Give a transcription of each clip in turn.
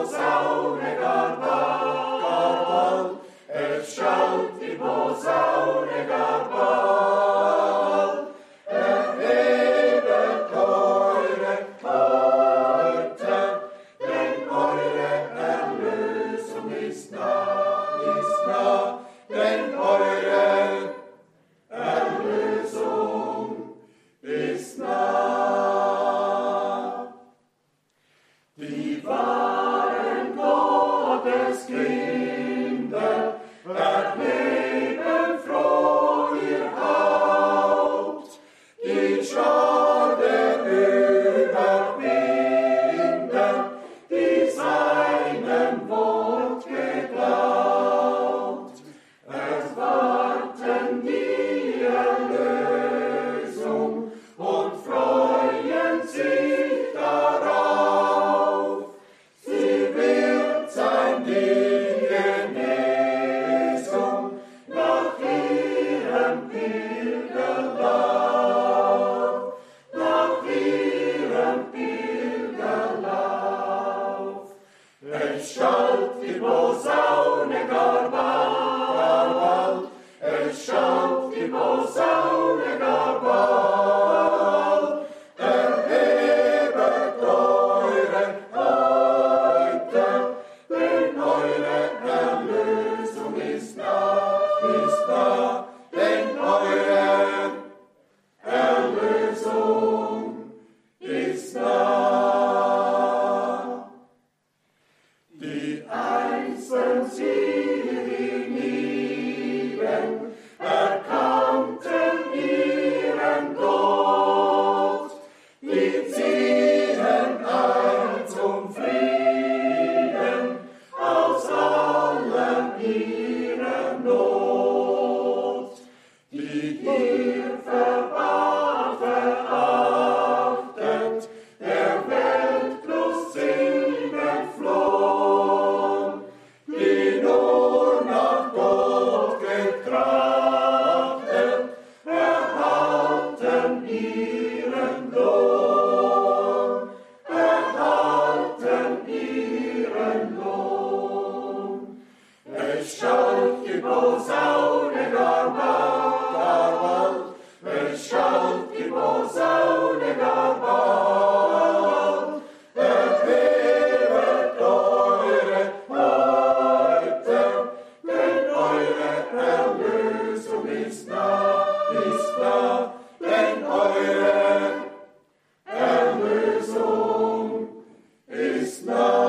Posaune gar bald, es schallt die Posaune gar bald. Erhebet eure Häupter, denn eure Erlösung ist nah, denn eure Erlösung ist nah. Die wahren Gotteskinder erheben froh ihr Haupt, die Schar der Überwinder, die seinem Wort geglaubt, erwarten die Erlösung und freuen sich darauf. Sie wird sein die Genesung nach ihrem Pilgerlauf, nach ihrem Pilgerlauf. Es schallt die Posaune gar bald, es schallt die Posaune gar bald. Erhebet eure Häupter, denn eure Erlösung ist nah, denn eure Erlösung ist nah. Die einzeln sie lieben, erkannten ihren Gott, die ziehen ein zum Frieden aus allem ihrer Not, die hier verachtet, der Weltlust sind entflohen, die nur nach Gott getrachtet, erhalten ihren Lohn, erhalten ihren Lohn. Es schallt die Posaune gar bald, es schallt die Posaune gar bald. Erhebet eure Häupter, denn eure Erlösung ist nah, denn eure Erlösung ist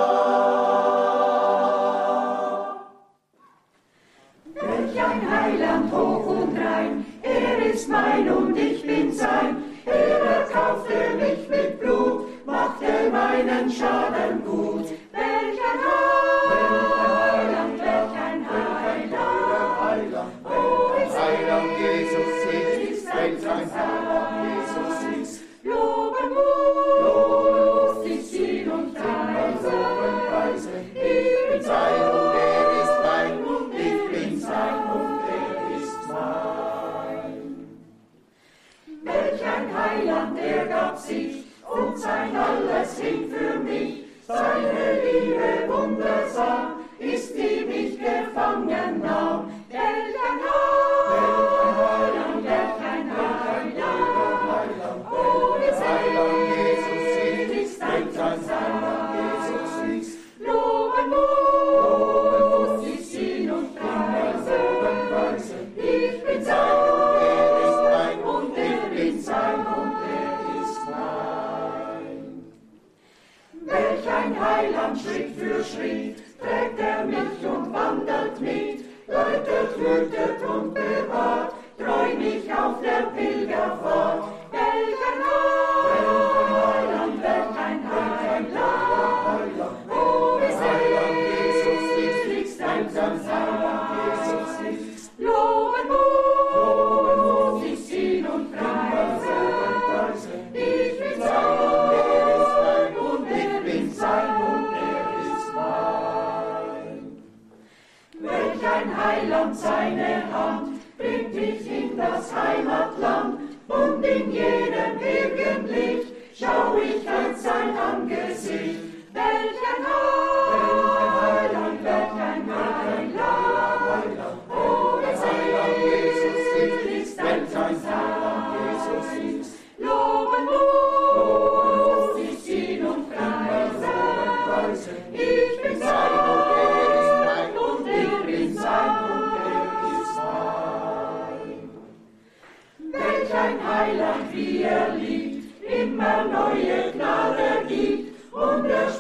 nah. Welch ein Heiland hoch und rein, er ist mein und ich bin sein. Er erkaufte mich mit Blut, machte meinen Schaden gut. Welch ein Heiland, welch ein Heiland, oh, ist Heiland Jesus ist, welch ein Heiland Jesus ist. Loben muss ich ihn und preisen. Ich bin sein und er ist mein, und ich bin sein und er ist mein. Welch ein Heiland, er gab sich und sein alles hin für mich. Seine Liebe wundersam ist, die mich gefangen nahm. Welch ein Heiland, welch ein Heiland, oh, wie Heiland Jesus ist, ein Heiland Jesus ist. Loben muss ich ihn und preisen. Ich bin sein und er ist mein, und ich bin sein und er ist mein. Welch ein Heiland, Schritt für Schritt, trägt er mich und wandelt mit, leitet, hütet und bewahrt, treu mich auf der Pilgerfahrt. Welch ein Heiland, welch ein Heiland, oh, wie Heiland Jesus ist, ein Heiland Jesus ist. Loben muss ich ihn und preisen. Ich bin sein und er ist mein, und ich bin sein und er ist mein. Welch ein Heiland, seine Hand bringt mich in das Heimatland und in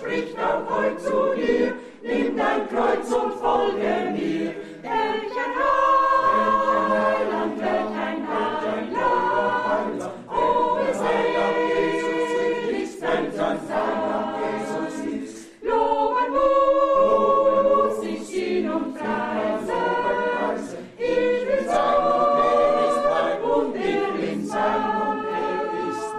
spricht auch heut zu dir, nimm dein Kreuz und folge mir. Welch ein Heiland, welch ein Heiland, oh, wie selig ist dein Heiland, Jesus ist. Loben muss ich ihn und preisen, ich will sein und er will sein und er ist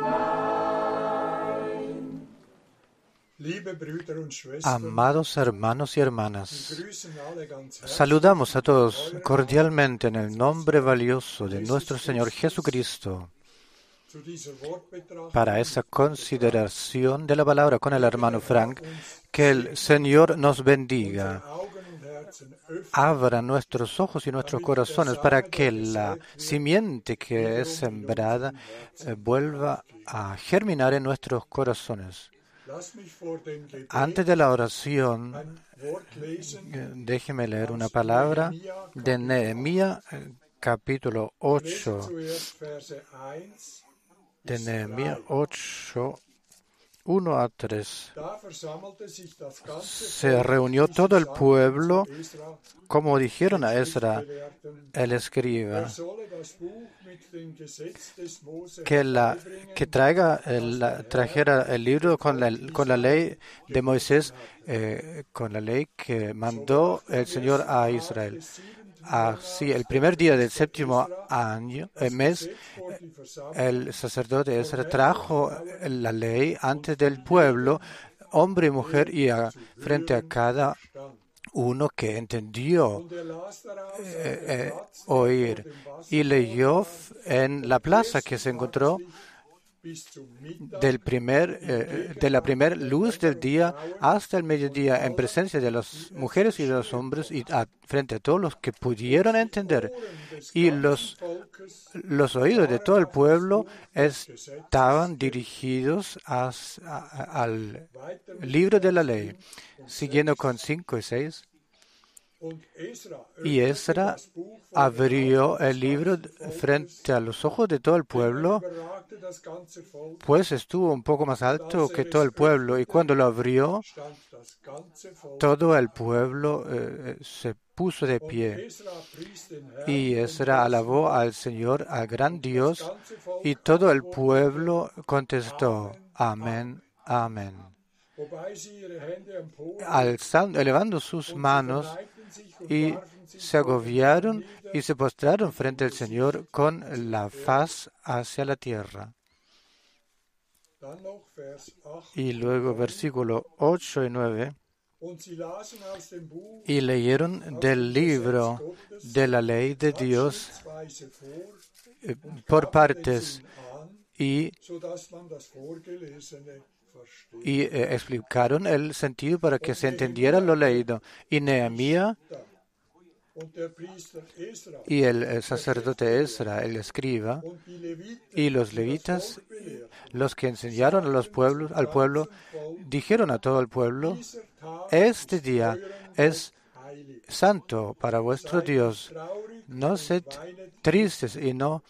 mein. Liebe Brüder und Schwestern, Amados hermanos y hermanas, grüßen alle ganz herzlich saludamos a todos cordialmente en el nombre valioso de nuestro Señor Jesucristo zu dieser Wortbetrachtung. para esa consideración de la palabra con el hermano Frank. Que el Señor nos bendiga, Augen und Herzen öffnen, abra nuestros ojos y nuestros corazones para que la simiente que es sembrada vuelva a germinar en nuestros corazones. lass mich vor dem Gebet Antes de la oración, ein Wort lesen. déjeme leer una palabra de Nehemías, capítulo 8, Zuerst Verse 1. de Nehemías 8, 1 a 3. Da versammelte sich das ganze Se reunió todo el pueblo, Israel, como dijeron a Esra, Gelehrten, el escriba, solle das Buch mit dem Gesetz des Mose que trajera el libro con la ley de Moisés, con la ley que mandó el Señor a Israel. Así, el primer día del séptimo mes, vor die Versammlung el sacerdote Esra trajo la ley ante del pueblo, hombre y mujer, y frente a cada stand. uno que entendió Und las daraus auf dem Platz oír, y leyó en la plaza que se encontró bis zum Mittag de la primer luz del día hasta el mediodía, en presencia de las mujeres y de los hombres, y frente a todos los que pudieron entender. Y los oídos de todo el pueblo estaban dirigidos al libro de la ley. Siguiendo con 5 y 6. und Esra Y Esra abrió el libro frente a los ojos de todo el pueblo, überragte das ganze Volk, pues estuvo un poco más alto que todo el pueblo, y cuando lo abrió, stand das ganze Volk. todo el pueblo se puso de pie. Esra pries den Herrn, Y Esra alabó al Señor, al gran Dios, y todo el pueblo contestó, amén, amén, wobei sie ihre Hände emporhoben, elevando sus manos, neigten sich und y warfen sich se agobiaron y se postraron frente al Señor con la faz hacia la tierra. dann noch Vers 8. Y luego versículo 8 y 9. Und sie lasen aus dem Buch Y leyeron del libro de la ley de Dios abschnittsweise vor, por partes an, y sodass man das Vorgelesene versteht. explicaron el sentido para que se entendiera lo leído. Y Nehemías Und der Priester Esra y el sacerdote Esra, el escriba, und die Leviten, y los levitas, belehrten, los que enseñaron a los pueblos, al pueblo, dijeron a todo el pueblo, dieser Tag este día es heilig. santo para vuestro Dios. Traurig No sed weinet, tristes y no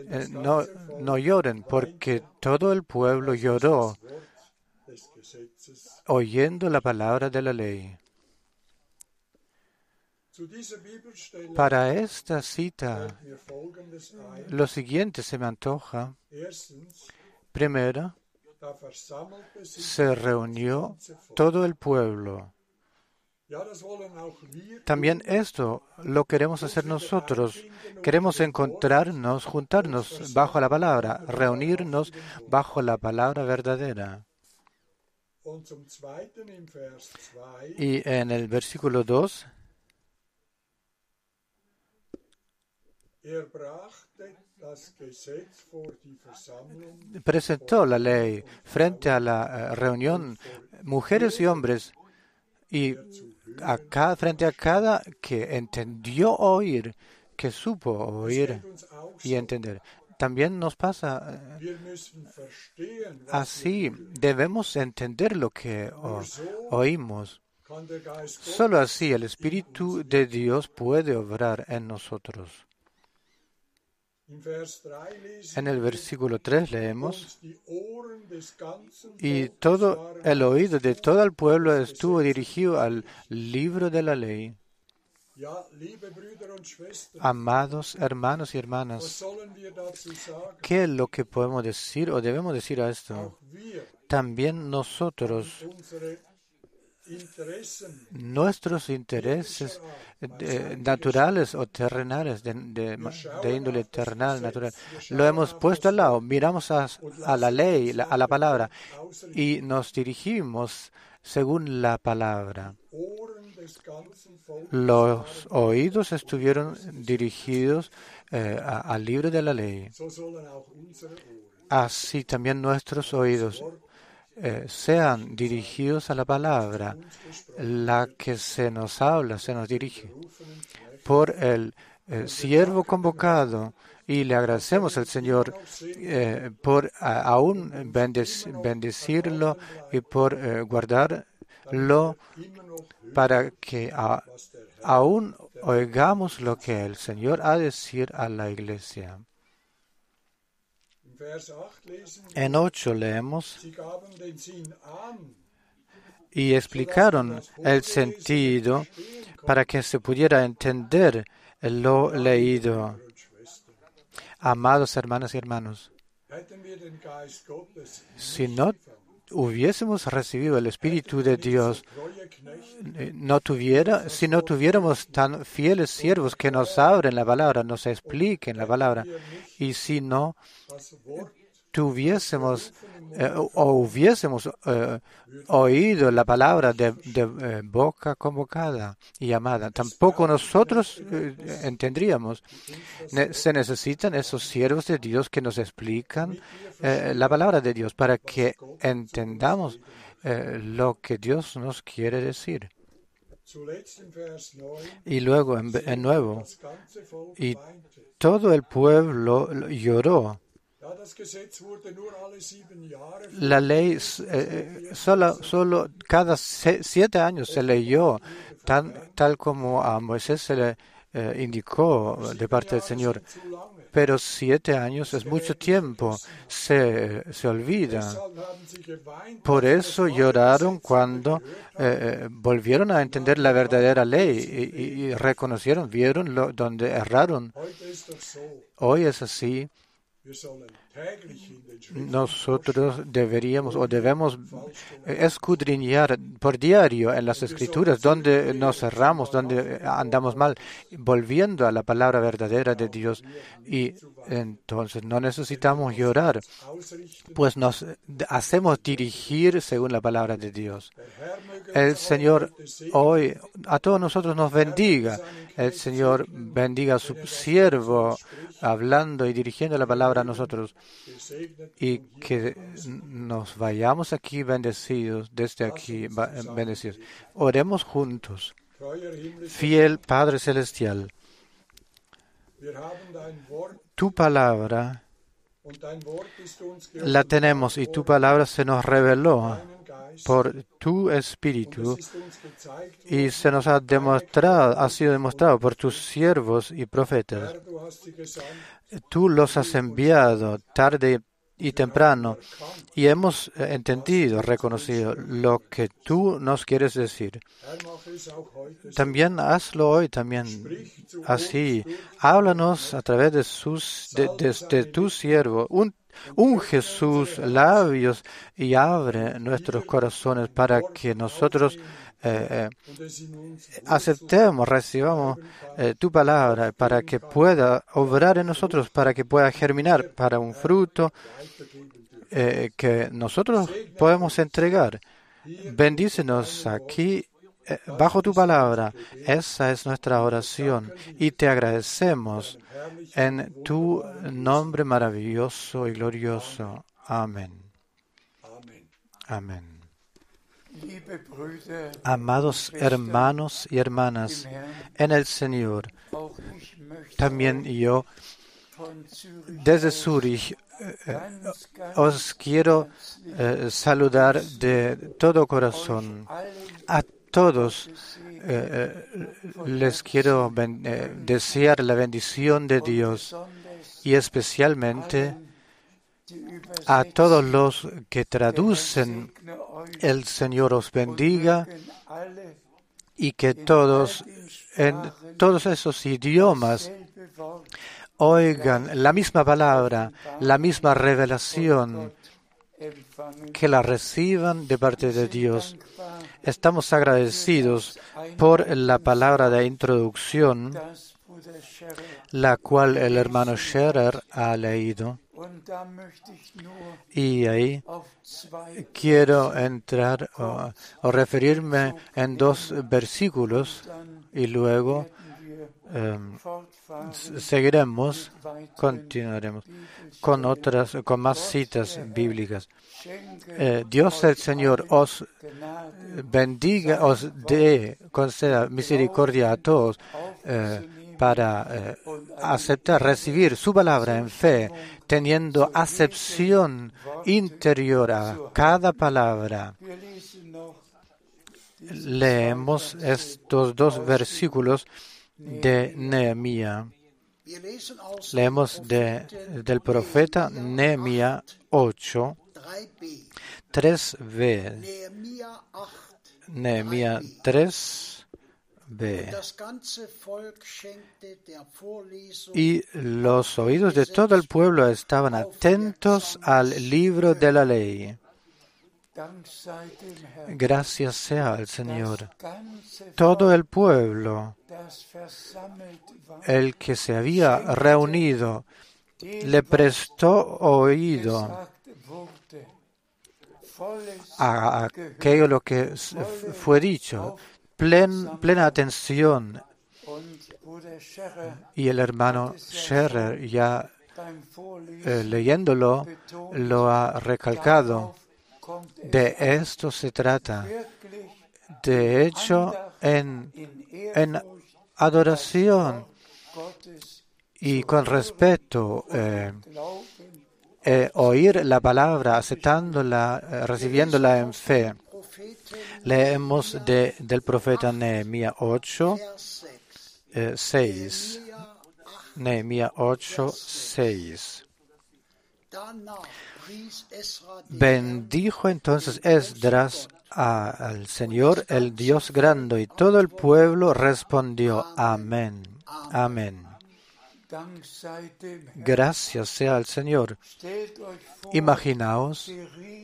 lloren, porque todo el pueblo lloró Wort des Gesetzes. oyendo la palabra de la ley. Zu dieser Bibelstelle Para esta cita, fällt mir Folgendes ein. lo siguiente se me antoja. Erstens, Primero, da versammelte sich se reunió todo el pueblo. Ja, das wollen auch wir. También esto lo queremos hacer nosotros. Queremos encontrarnos, juntarnos bajo la palabra, reunirnos bajo la palabra verdadera. Und zum Zweiten im Vers 2, Y en el versículo 2, brachte das Gesetz vor die Versammlung presentó la ley frente a la reunión, mujeres y hombres, y frente a cada que entendió oír, que supo oír uns auch y entender. También nos pasa Wir müssen verstehen, was así, debemos entender lo que oímos. kann der Geist Gottes. Solo así el Espíritu de Dios puede obrar en nosotros. En el versículo 3 leemos: y todo el oído de todo el pueblo estuvo dirigido al libro de la ley. Amados hermanos y hermanas, ¿qué es lo que podemos decir o debemos decir a esto? También nosotros, nuestros intereses naturales o terrenales, de índole terrenal, natural, lo hemos puesto al lado, miramos a la ley, a la palabra, y nos dirigimos según la palabra. Los oídos estuvieron dirigidos al libro de la ley. Así también nuestros oídos sean dirigidos a la palabra, la que se nos habla, se nos dirige por el siervo convocado, y le agradecemos al Señor por aún bendecirlo y por guardarlo, para que aún oigamos lo que el Señor ha de decir a la iglesia. En 8 leemos: y explicaron el sentido para que se pudiera entender lo leído. Amados hermanos y hermanos, si no hubiésemos recibido el Espíritu de Dios, si no tuviéramos tan fieles siervos que nos abren la palabra, nos expliquen la palabra, y si no tuviésemos o hubiésemos oído la palabra de boca convocada y llamada, tampoco nosotros entenderíamos. Se necesitan esos siervos de Dios que nos explican la palabra de Dios para que entendamos lo que Dios nos quiere decir. Y luego, en nuevo, y todo el pueblo lloró. La ley solo cada 7 años se leyó, tal como a Moisés se le indicó de parte del Señor. Pero 7 años es mucho tiempo, se olvida. Por eso lloraron cuando volvieron a entender la verdadera ley y reconocieron, vieron donde erraron. Hoy es así. Nosotros deberíamos o debemos escudriñar por diario en las Escrituras donde nos erramos, donde andamos mal, volviendo a la palabra verdadera de Dios. Y entonces no necesitamos llorar, pues nos hacemos dirigir según la palabra de Dios. El Señor hoy a todos nosotros nos bendiga. El Señor bendiga a su siervo hablando y dirigiendo la palabra a nosotros, y que nos vayamos aquí bendecidos, desde aquí bendecidos. Oremos juntos. Fiel Padre Celestial, tu palabra la tenemos y tu palabra se nos reveló por tu Espíritu y se nos ha sido demostrado por tus siervos y profetas. Tú los has enviado tarde y temprano y hemos entendido, reconocido lo que tú nos quieres decir. También hazlo hoy, también así. Háblanos a través de tu siervo. Unge sus labios y abre nuestros corazones para que nosotros aceptemos, recibamos tu palabra, para que pueda obrar en nosotros, para que pueda germinar para un fruto que nosotros podemos entregar. Bendícenos aquí bajo tu palabra. Esa es nuestra oración y te agradecemos en tu nombre maravilloso y glorioso. Amén. Amén. Amados hermanos y hermanas en el Señor, también yo desde Zúrich os quiero saludar de todo corazón. A todos les quiero desear la bendición de Dios y especialmente a todos los que traducen. El Señor os bendiga y que todos en todos esos idiomas oigan la misma palabra, la misma revelación, que la reciban de parte de Dios. Estamos agradecidos por la palabra de introducción, la cual el hermano Scherer ha leído. Y ahí quiero entrar o referirme en 2 versículos y luego continuaremos con más citas bíblicas. Dios el Señor os bendiga, conceda misericordia a todos para aceptar, recibir su palabra en fe, teniendo acepción interior a cada palabra. Leemos estos 2 versículos de Nehemías. Leemos del profeta Nehemías 8, 3b. Nehemías 3b. Y los oídos de todo el pueblo estaban atentos al libro de la ley. Gracias sea al Señor. Todo el pueblo, el que se había reunido, le prestó oído a aquello lo que fue dicho, plena atención. Y el hermano Scherer, ya leyéndolo, lo ha recalcado. De esto se trata. De hecho, en adoración y con respeto, oír la palabra, aceptándola, recibiéndola en fe. Leemos del profeta Nehemías 8, 6. Nehemías 8, 6. Bendijo entonces Esdras al Señor, el Dios grande, y todo el pueblo respondió: Amén, amén. Gracias sea al Señor. Imaginaos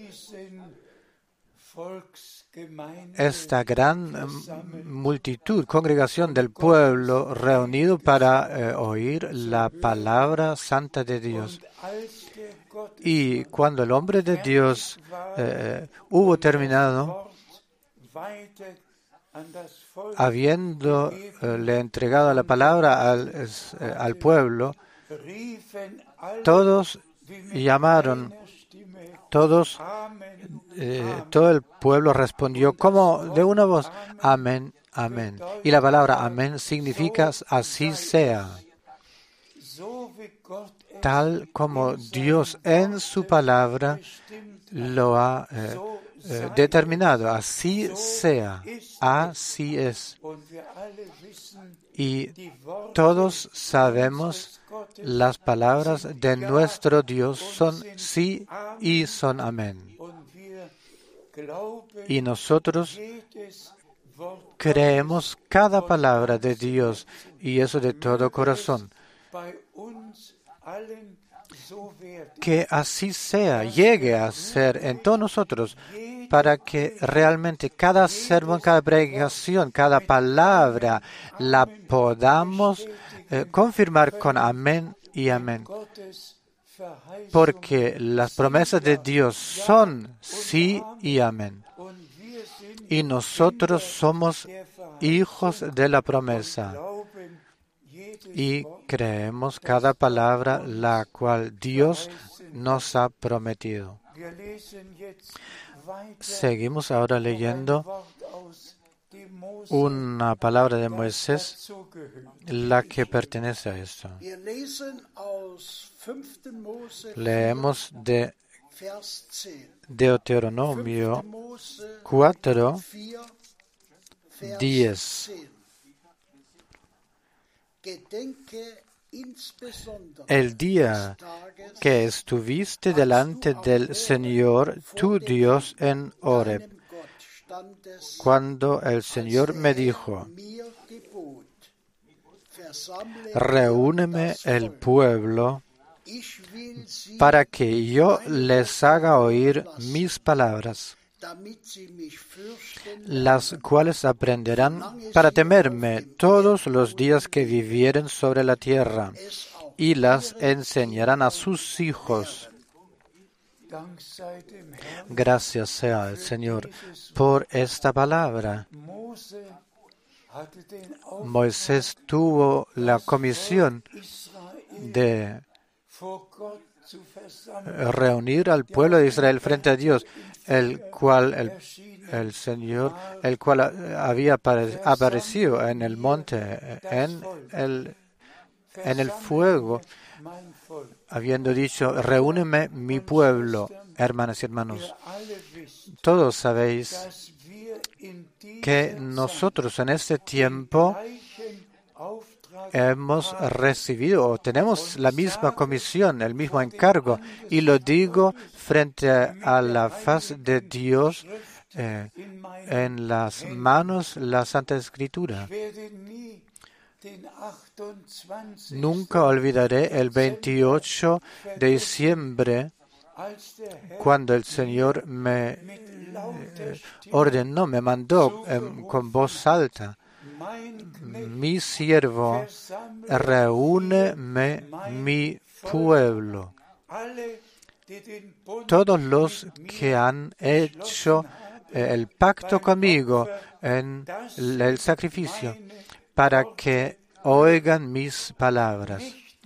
esta gran multitud, congregación del pueblo reunido para oír la palabra santa de Dios. Y cuando el hombre de Dios hubo terminado, habiéndole entregado la palabra al pueblo, todos llamaron, todo el pueblo respondió como de una voz: amén, amén. Y la palabra amén significa así sea. Tal como Dios en su palabra lo ha determinado, así sea, así es. Y todos sabemos, las palabras de nuestro Dios son sí y son amén. Y nosotros creemos cada palabra de Dios, y eso de todo corazón. Que así sea, llegue a ser en todos nosotros, para que realmente cada sermón, cada predicación, cada palabra la podamos confirmar con amén y amén. Porque las promesas de Dios son sí y amén. Y nosotros somos hijos de la promesa. Y creemos cada palabra la cual Dios nos ha prometido. Seguimos ahora leyendo una palabra de Moisés, la que pertenece a esto. Leemos de Deuteronomio 4, 10. el día que estuviste delante del Señor, tu Dios, en Horeb, cuando el Señor me dijo: reúneme el pueblo para que yo les haga oír mis palabras, las cuales aprenderán para temerme todos los días que vivieren sobre la tierra, y las enseñarán a sus hijos. Gracias sea al Señor por esta palabra. Moisés tuvo la comisión de reunir al pueblo de Israel frente a Dios, el cual había aparecido en el monte, en el fuego, habiendo dicho: reúneme mi pueblo. Hermanas y hermanos, todos sabéis que nosotros en este tiempo hemos recibido o tenemos la misma comisión, el mismo encargo, y lo digo frente a la faz de Dios, en las manos la Santa Escritura. Nunca olvidaré el 28 de diciembre, cuando el Señor me ordenó, me mandó con voz alta: mi siervo, reúneme mi pueblo. Todos los que han hecho el pacto conmigo en el sacrificio, para que oigan mis palabras.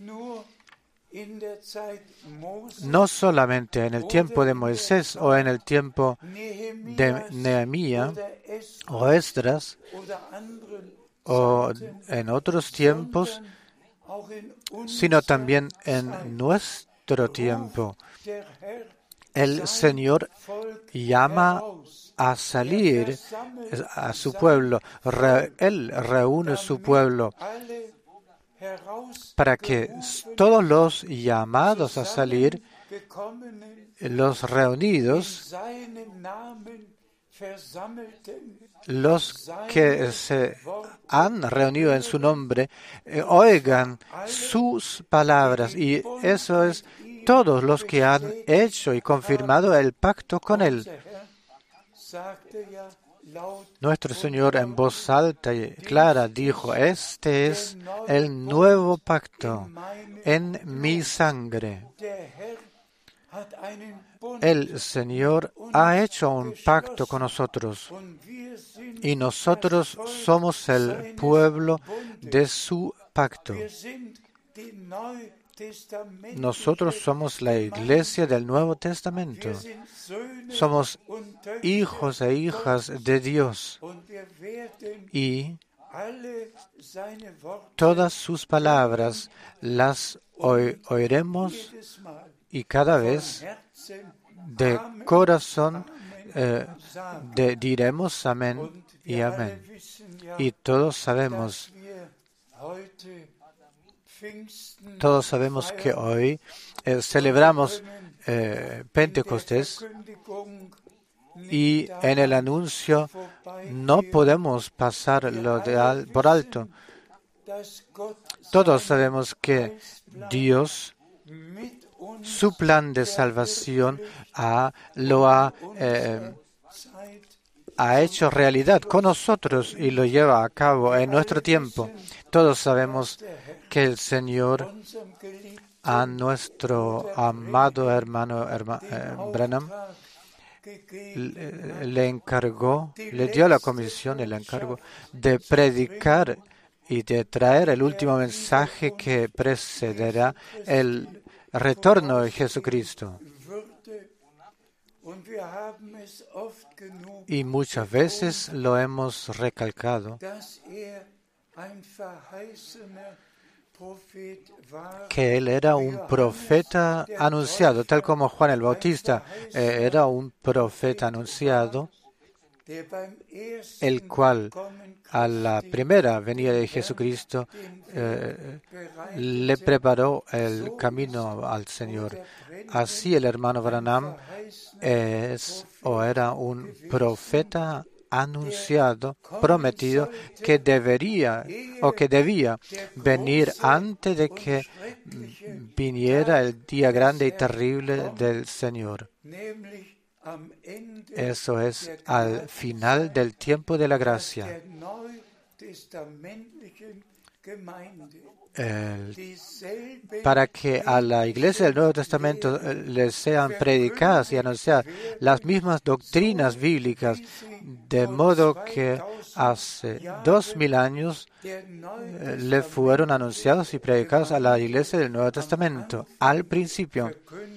No solamente en el tiempo de Moisés o en el tiempo de Nehemías o Esdras o en otros tiempos, sino también en nuestro tiempo. El Señor llama a salir a su pueblo. Él reúne su pueblo para que todos los llamados a salir, los reunidos, los que se han reunido en su nombre, oigan sus palabras. Y eso es todos los que han hecho y confirmado el pacto con Él. Nuestro Señor en voz alta y clara dijo: este es el nuevo pacto en mi sangre. El Señor ha hecho un pacto con nosotros y nosotros somos el pueblo de su pacto. Nosotros somos la iglesia del Nuevo Testamento. Somos hijos e hijas de Dios. Y todas sus palabras las oiremos, y cada vez de corazón diremos amén y amén. Y todos sabemos que hoy celebramos Pentecostés, y en el anuncio no podemos pasarlo por alto. Todos sabemos que Dios, su plan de salvación, lo ha hecho realidad con nosotros y lo lleva a cabo en nuestro tiempo. Todos sabemos que el Señor a nuestro amado hermano Branham le dio la comisión, el encargo de predicar y de traer el último mensaje que precederá el retorno de Jesucristo. Y muchas veces lo hemos recalcado, que él era un profeta anunciado, tal como Juan el Bautista era un profeta anunciado. el cual a la primera venida de Jesucristo le preparó el camino al Señor. Así el hermano Branham era un profeta anunciado, prometido, que debía venir antes de que viniera el día grande y terrible del Señor. Eso es al final del tiempo de la gracia. Para que a la iglesia del Nuevo Testamento les sean predicadas y anunciadas las mismas doctrinas bíblicas, de modo que hace 2000 años le fueron anunciados y predicados a la iglesia del Nuevo Testamento al principio.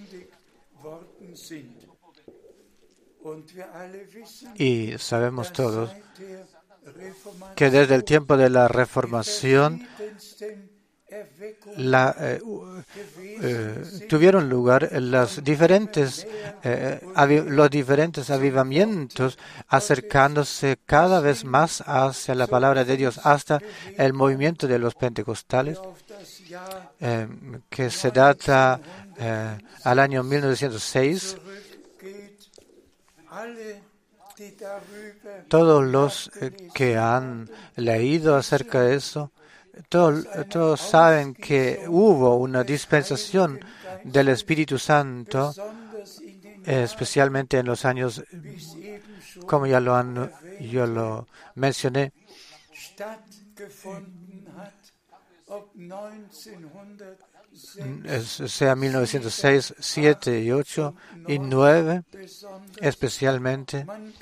Y sabemos todos que desde el tiempo de la Reformación tuvieron lugar los diferentes avivamientos, acercándose cada vez más hacia la palabra de Dios, hasta el movimiento de los pentecostales, que se data al año 1906. Todos los que han leído acerca de eso, todos saben que hubo una dispensación del Espíritu Santo, especialmente en los años, como yo lo mencioné, sea 1906, 7 y 8 y 9, especialmente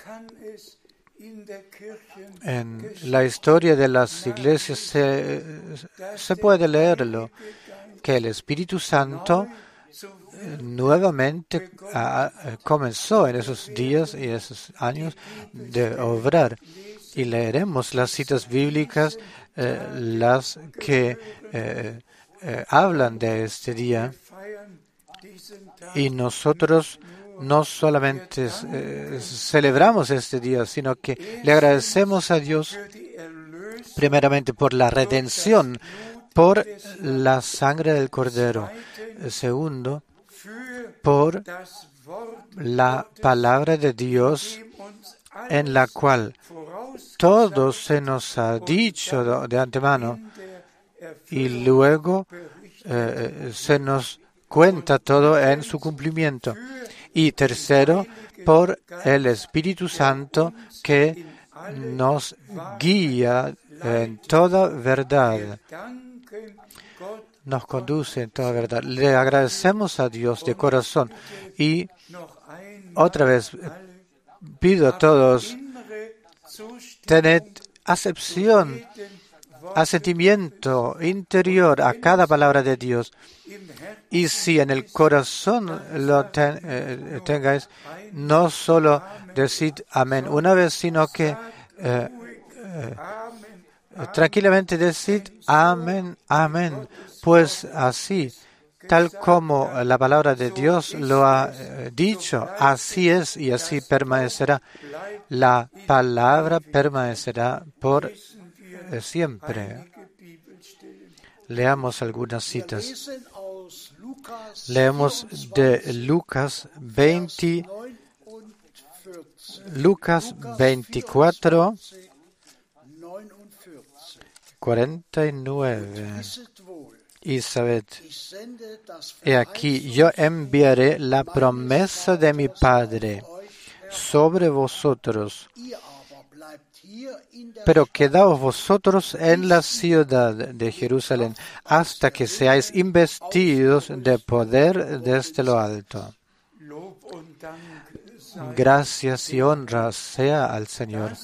en la historia de las iglesias se puede leerlo, que el Espíritu Santo nuevamente comenzó en esos días y esos años de obrar. Y leeremos las citas bíblicas, las que hablan de este día. Y nosotros no solamente celebramos este día, sino que le agradecemos a Dios primeramente por la redención, por la sangre del Cordero. Segundo, por la palabra de Dios, en la cual todo se nos ha dicho de antemano y luego se nos cuenta todo en su cumplimiento. Y tercero, por el Espíritu Santo que nos guía en toda verdad, nos conduce en toda verdad. Le agradecemos a Dios de corazón y otra vez pido a todos, tened asentimiento interior a cada palabra de Dios. Y si en el corazón lo tengáis, no solo decid amén una vez, sino que tranquilamente decid amén, amén. Pues así, tal como la palabra de Dios lo ha dicho, así es y así permanecerá. La palabra permanecerá por siempre. Leamos algunas citas. Leemos de Lucas 24, 49. Y sabed, he aquí, yo enviaré la promesa de mi Padre sobre vosotros, pero quedaos vosotros en la ciudad de Jerusalén hasta que seáis investidos de poder desde lo alto. Gracias y honra sea al Señor.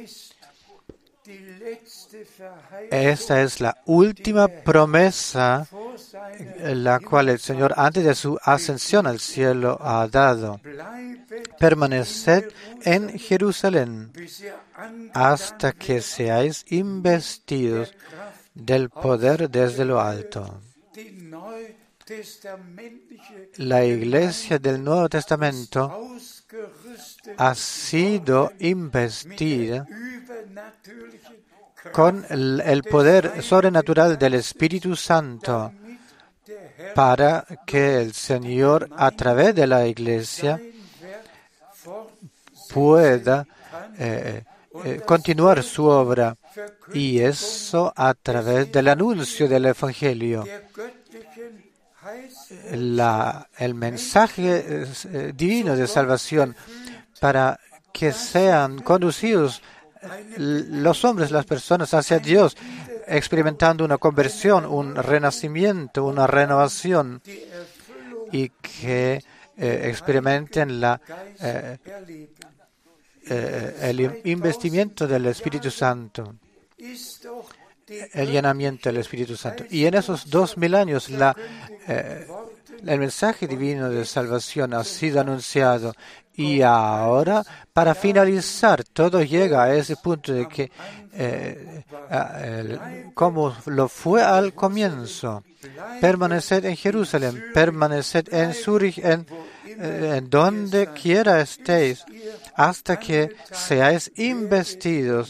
Esta es la última promesa la cual el Señor antes de su ascensión al cielo ha dado. Permaneced en Jerusalén hasta que seáis investidos del poder desde lo alto. La iglesia del Nuevo Testamento ha sido investida con el poder sobrenatural del Espíritu Santo para que el Señor, a través de la iglesia, pueda continuar su obra, y eso a través del anuncio del Evangelio. El mensaje divino de salvación, para que sean conducidos los hombres, las personas hacia Dios, experimentando una conversión, un renacimiento, una renovación, y que experimenten el investimiento del Espíritu Santo, el llenamiento del Espíritu Santo. Y en esos 2000 años el mensaje divino de salvación ha sido anunciado, y ahora, para finalizar, todo llega a ese punto de que, como lo fue al comienzo, permaneced en Jerusalén, permaneced en Zúrich, en donde quiera estéis, hasta que seáis investidos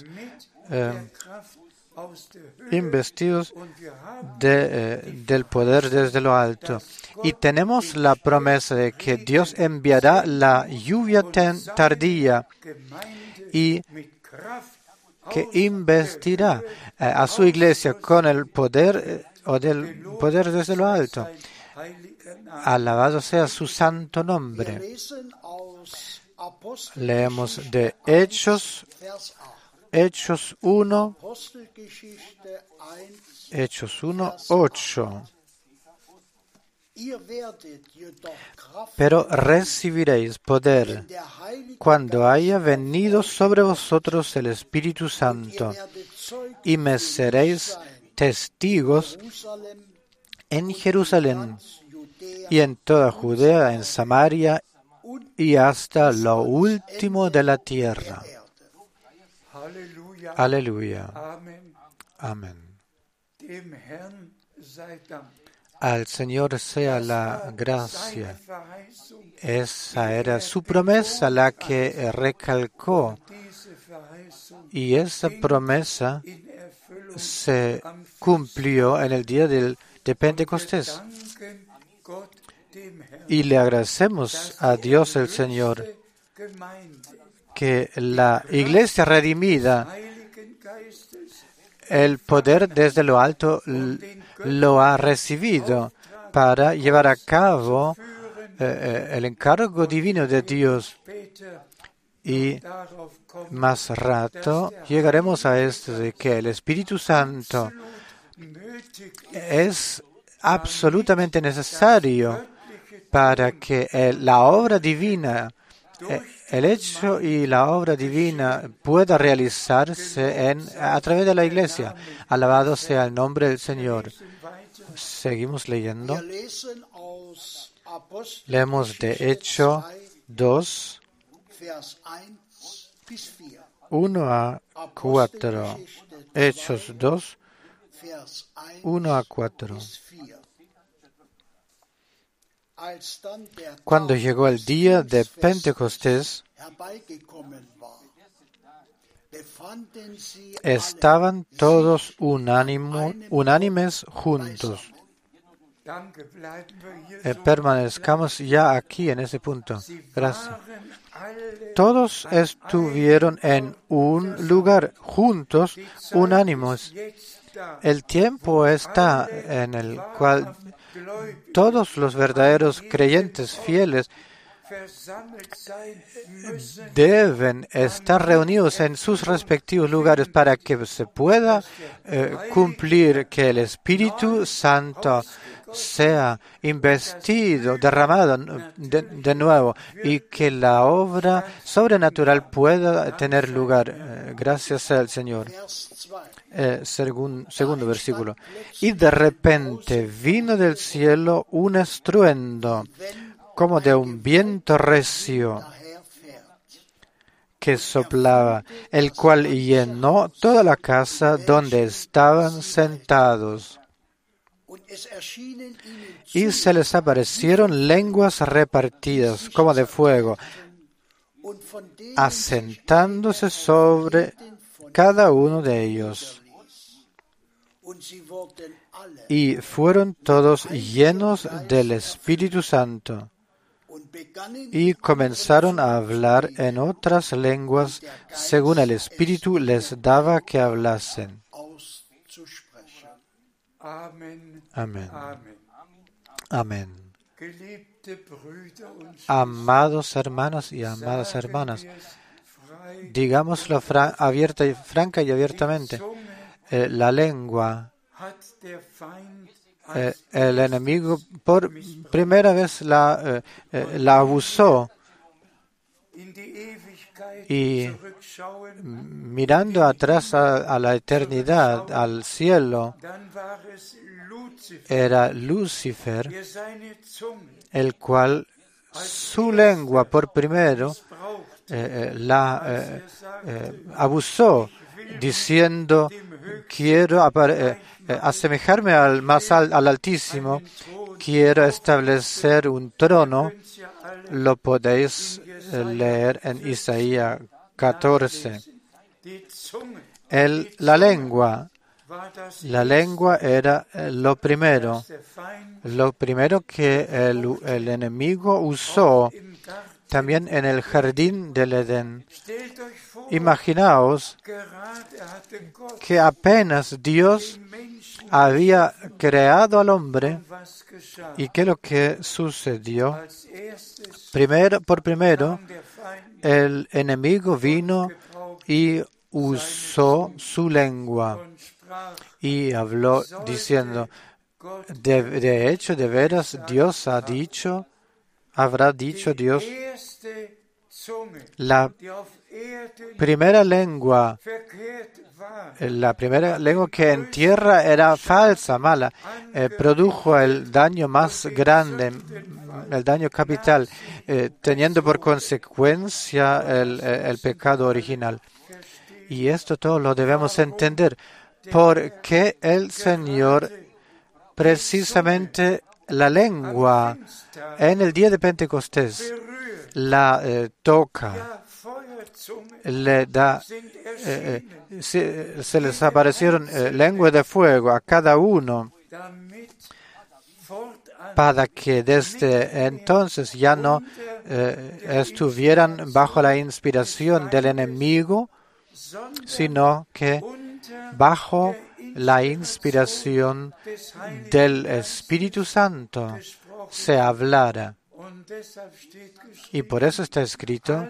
del poder desde lo alto. Y tenemos la promesa de que Dios enviará la lluvia tardía y que investirá a su iglesia con el poder del poder desde lo alto. Alabado sea su santo nombre. Leemos de Hechos 1, 8. Pero recibiréis poder cuando haya venido sobre vosotros el Espíritu Santo, y me seréis testigos en Jerusalén y en toda Judea, en Samaria y hasta lo último de la tierra. Aleluya. Amén. Al Señor sea la gracia. Esa era su promesa, la que recalcó. Y esa promesa se cumplió en el día de Pentecostés. Y le agradecemos a Dios el Señor que la iglesia redimida, el poder desde lo alto lo ha recibido para llevar a cabo el encargo divino de Dios. Y más rato llegaremos a esto de que el Espíritu Santo es absolutamente necesario para que la obra divina, el hecho y la obra divina pueda realizarse a través de la iglesia. Alabado sea el nombre del Señor. Seguimos leyendo. Leemos de Hechos 2, 1 a 4. Hechos 2, 1 a 4. Cuando llegó el día de Pentecostés, estaban todos unánimes juntos. Permanezcamos ya aquí en ese punto. Gracias. Todos estuvieron en un lugar juntos, unánimes. El tiempo está en el cual todos los verdaderos creyentes fieles deben estar reunidos en sus respectivos lugares para que se pueda cumplir que el Espíritu Santo sea investido, derramado de nuevo, y que la obra sobrenatural pueda tener lugar. Gracias al Señor. Segundo versículo. Y de repente vino del cielo un estruendo, como de un viento recio que soplaba, el cual llenó toda la casa donde estaban sentados. Y se les aparecieron lenguas repartidas como de fuego, asentándose sobre cada uno de ellos. Y fueron todos llenos del Espíritu Santo y comenzaron a hablar en otras lenguas según el Espíritu les daba que hablasen. Amén. Amén. Amados hermanos y amadas hermanas, digámoslo franca y abiertamente, la lengua, el enemigo por primera vez la abusó, y mirando atrás a la eternidad, al cielo, era Lucifer, el cual su lengua por primero la abusó, diciendo: quiero asemejarme al Altísimo, quiero establecer un trono. Lo podéis leer en Isaías 14. La lengua era lo primero que el enemigo usó también en el jardín del Edén. Imaginaos que apenas Dios había creado al hombre, y ¿qué es lo que sucedió? Por primero, el enemigo vino y usó su lengua y habló diciendo: de hecho, de veras, Dios habrá dicho Dios, la primera lengua que en tierra era falsa, mala, produjo el daño más grande, el daño capital, teniendo por consecuencia el pecado original. Y esto todo lo debemos entender, porque el Señor, precisamente la lengua, en el día de Pentecostés, la toca, le da, se les aparecieron lenguas de fuego a cada uno, para que desde entonces ya no estuvieran bajo la inspiración del enemigo, sino que bajo la inspiración del Espíritu Santo se hablara. Y por eso está escrito: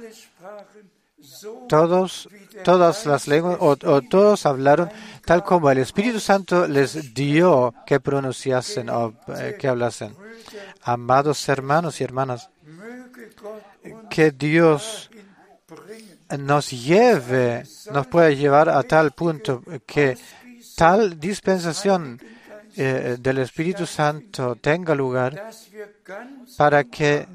todas las lenguas, o todos hablaron tal como el Espíritu Santo les dio que pronunciasen o que hablasen. Amados hermanos y hermanas, que Dios nos puede llevar a tal punto que tal dispensación del Espíritu Santo tenga lugar, para que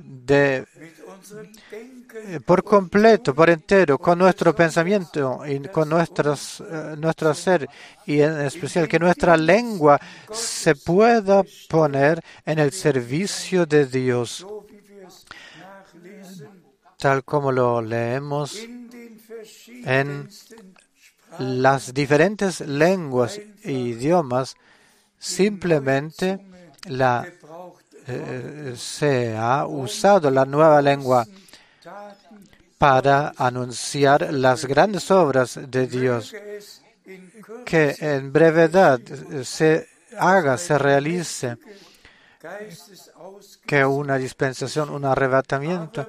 por completo, por entero, con nuestro pensamiento y con nuestro ser, y en especial que nuestra lengua se pueda poner en el servicio de Dios, tal como lo leemos en las diferentes lenguas e idiomas. Simplemente se ha usado la nueva lengua para anunciar las grandes obras de Dios, que en brevedad se realice, que una dispensación, un arrebatamiento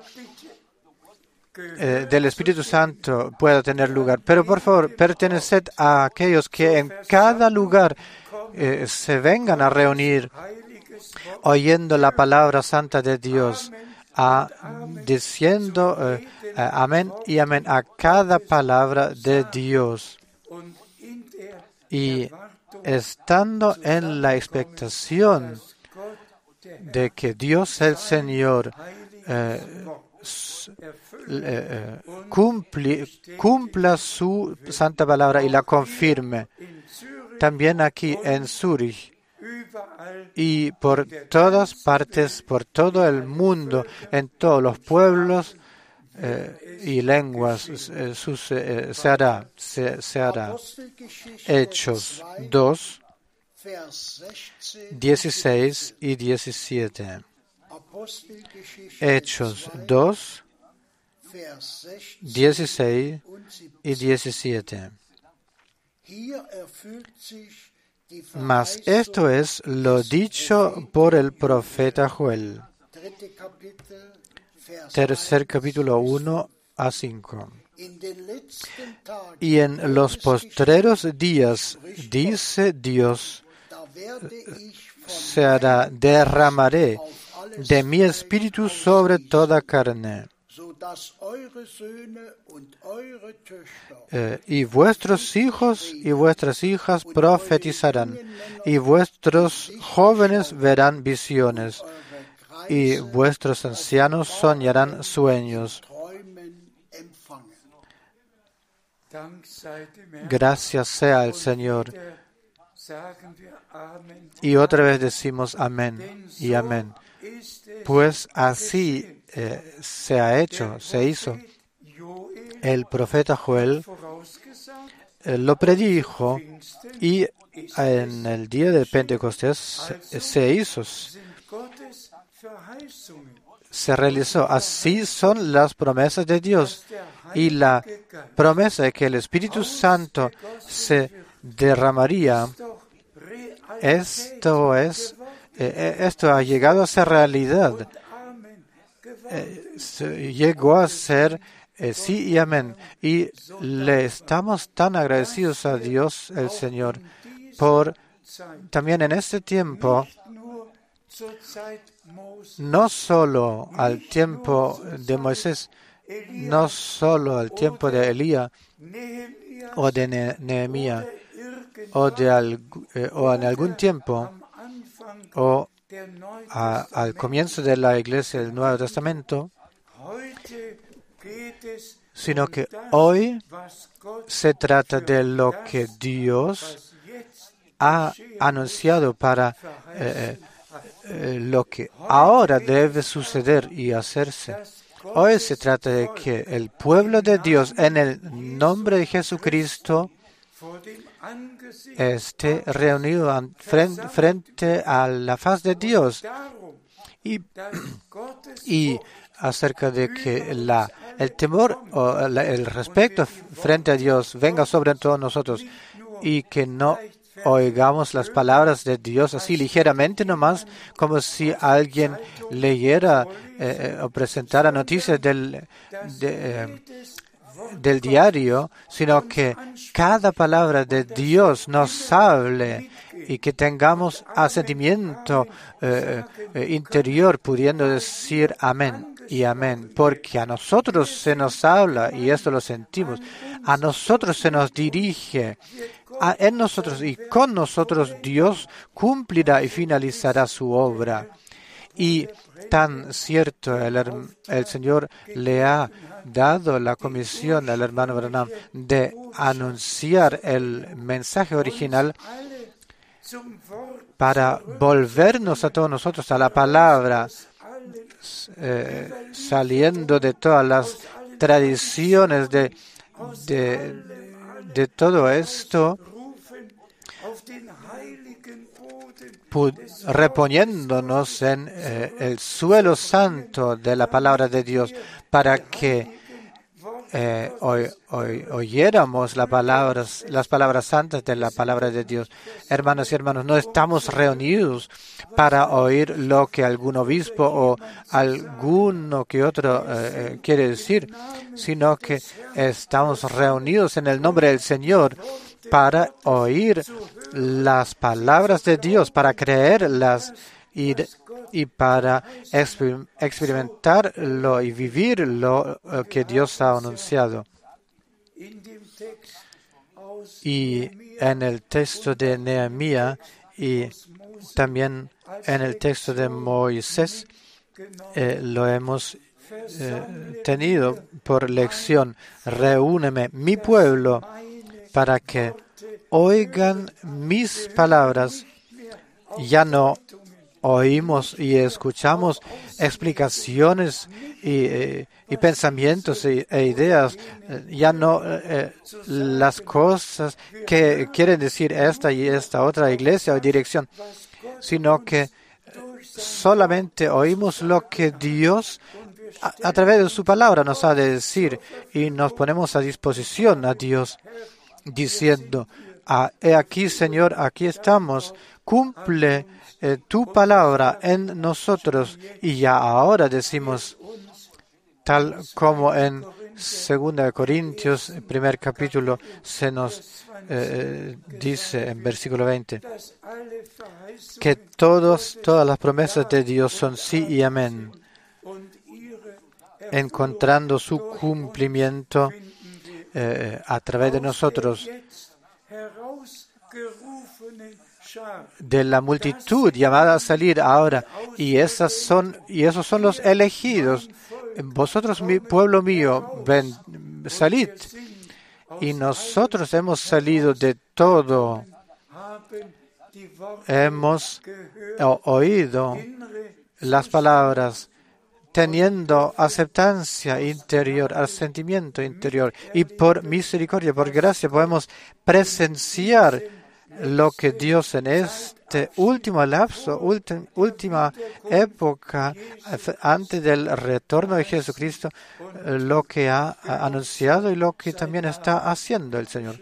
del Espíritu Santo pueda tener lugar. Pero por favor, perteneced a aquellos que en cada lugar se vengan a reunir oyendo la palabra santa de Dios, diciendo amén y amén a cada palabra de Dios, y estando en la expectación de que Dios el Señor cumpla su santa palabra y la confirme. También aquí en Zúrich y por todas partes, por todo el mundo, en todos los pueblos y lenguas, se hará. Hechos 2, 16 y 17. Hechos 2, 16 y 17. Mas esto es lo dicho por el profeta Joel. Tercer capítulo 1 a 5. Y en los postreros días, dice Dios, derramaré de mi espíritu sobre toda carne. Y vuestros hijos y vuestras hijas profetizarán, y vuestros jóvenes verán visiones, y vuestros ancianos soñarán sueños. Gracias sea al Señor. Y otra vez decimos amén y amén. Pues así se hizo. El profeta Joel lo predijo y en el día de Pentecostés se hizo, se realizó. Así son las promesas de Dios. Y la promesa de que el Espíritu Santo se derramaría, esto ha llegado a ser realidad. Llegó a ser sí y amén. Y le estamos tan agradecidos a Dios, el Señor, por también en este tiempo, no solo al tiempo de Moisés, no solo al tiempo de Elías o de Nehemías, o en algún tiempo, o al comienzo de la Iglesia del Nuevo Testamento, sino que hoy se trata de lo que Dios ha anunciado para lo que ahora debe suceder y hacerse. Hoy se trata de que el pueblo de Dios, en el nombre de Jesucristo, esté reunido frente a la faz de Dios. Y acerca de que el temor o el respeto frente a Dios venga sobre todos nosotros y que no oigamos las palabras de Dios así ligeramente nomás, como si alguien leyera o presentara noticias del diario, sino que cada palabra de Dios nos hable y que tengamos asentimiento interior pudiendo decir amén y amén, porque a nosotros se nos habla y esto lo sentimos, a nosotros se nos dirige, en nosotros y con nosotros Dios cumplirá y finalizará su obra. Y tan cierto el Señor le ha dado la comisión al hermano Branham de anunciar el mensaje original para volvernos a todos nosotros a la palabra, saliendo de todas las tradiciones de todo esto, reponiéndonos en el suelo santo de la palabra de Dios, para que oyéramos las palabras santas de la palabra de Dios. Hermanos y hermanos, no estamos reunidos para oír lo que algún obispo o alguno que otro quiere decir, sino que estamos reunidos en el nombre del Señor para oír las palabras de Dios, para creerlas y para experimentarlo y vivir lo que Dios ha anunciado. Y en el texto de Nehemías y también en el texto de Moisés lo hemos tenido por lección. Reúneme mi pueblo para que oigan mis palabras ya no oímos y escuchamos explicaciones y pensamientos e ideas, ya no las cosas que quieren decir esta y esta otra iglesia o dirección, sino que solamente oímos lo que Dios a través de su palabra nos ha de decir y nos ponemos a disposición a Dios diciendo: he aquí, Señor, aquí estamos, cumple tu palabra en nosotros. Y ya ahora decimos, tal como en 2 Corintios, primer capítulo, se nos dice en versículo 20, que todas las promesas de Dios son sí y amén, encontrando su cumplimiento a través de nosotros, de la multitud llamada a salir ahora, y esos son los elegidos. Vosotros, mi pueblo mío, salid. Y nosotros hemos salido de todo. Hemos oído las palabras, teniendo aceptancia interior, asentimiento interior, y por misericordia, por gracia, podemos presenciar lo que Dios en este último lapso, última época, antes del retorno de Jesucristo, lo que ha anunciado y lo que también está haciendo el Señor.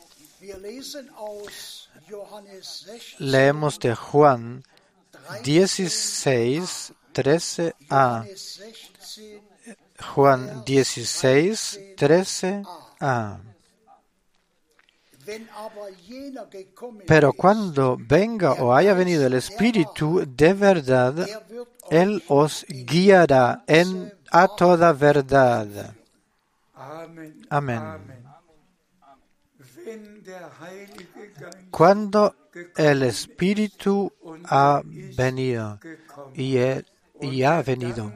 Leemos de Juan 16, 13a. Juan 16, 13a. Pero cuando venga o haya venido el Espíritu de verdad, Él os guiará a toda verdad. Amén. Cuando el Espíritu ha venido y ha venido,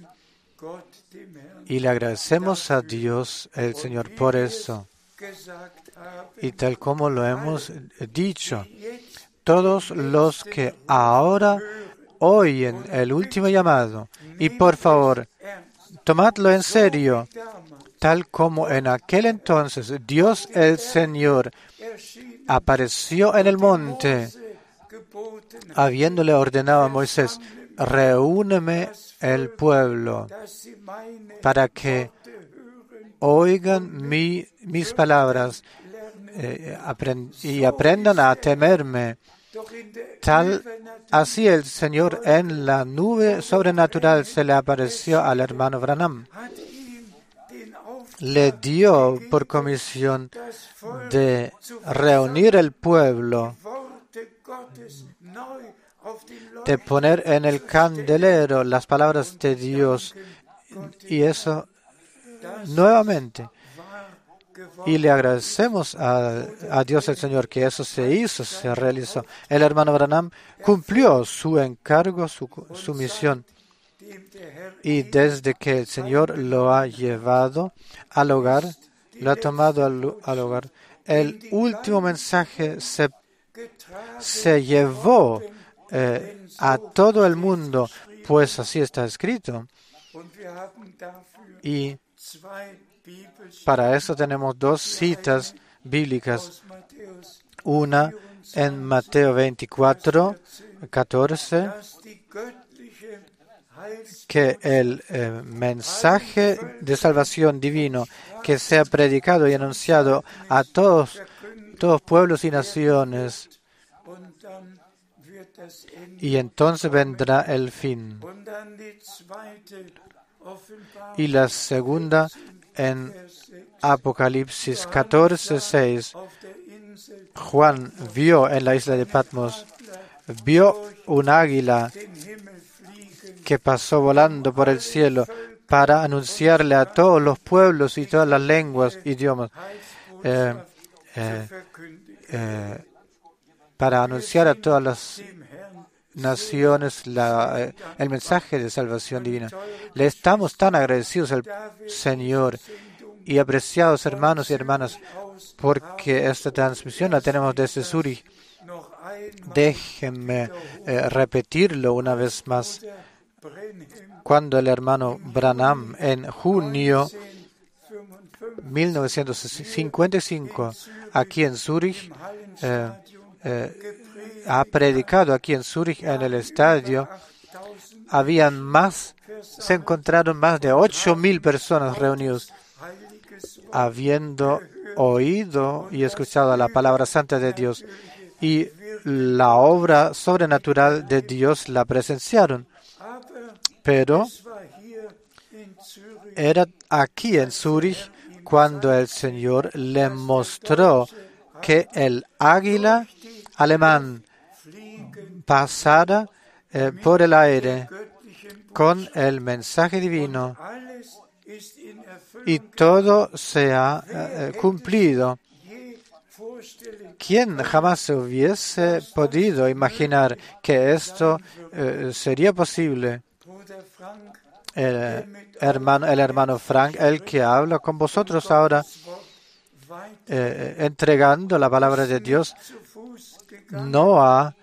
y le agradecemos a Dios el Señor por eso. Y tal como lo hemos dicho, todos los que ahora oyen el último llamado, y por favor, tomadlo en serio, tal como en aquel entonces Dios el Señor apareció en el monte, habiéndole ordenado a Moisés: reúneme el pueblo para que oigan mis palabras y aprendan a temerme. Así el Señor en la nube sobrenatural se le apareció al hermano Branham. Le dio por comisión de reunir el pueblo, de poner en el candelero las palabras de Dios, y eso nuevamente. Y le agradecemos a Dios el Señor que eso se hizo, se realizó. El hermano Branham cumplió su encargo, su misión. Y desde que el Señor lo ha llevado al hogar, lo ha tomado al hogar, el último mensaje se llevó a todo el mundo, pues así está escrito. Y para eso tenemos dos citas bíblicas. Una en Mateo 24, 14, que el mensaje de salvación divino que sea predicado y anunciado a todos pueblos y naciones, y entonces vendrá el fin. Y la segunda en Apocalipsis 14, 6. Juan vio en la isla de Patmos, vio un águila que pasó volando por el cielo para anunciarle a todos los pueblos y todas las lenguas, idiomas, para anunciar a todas las naciones el mensaje de salvación divina. Le estamos tan agradecidos al Señor y apreciados hermanos y hermanas, porque esta transmisión la tenemos desde Zúrich Déjenme repetirlo una vez más. Cuando el hermano Branham en junio 1955 aquí en Zúrich ha predicado aquí en Zúrich en el estadio, se encontraron más de 8,000 personas reunidas, habiendo oído y escuchado la palabra santa de Dios, y la obra sobrenatural de Dios la presenciaron. Pero era aquí en Zúrich cuando el Señor le mostró que el águila alemán pasara por el aire con el mensaje divino, y todo se ha cumplido. ¿Quién jamás se hubiese podido imaginar que esto sería posible? El hermano Frank, el que habla con vosotros ahora, entregando la palabra de Dios, no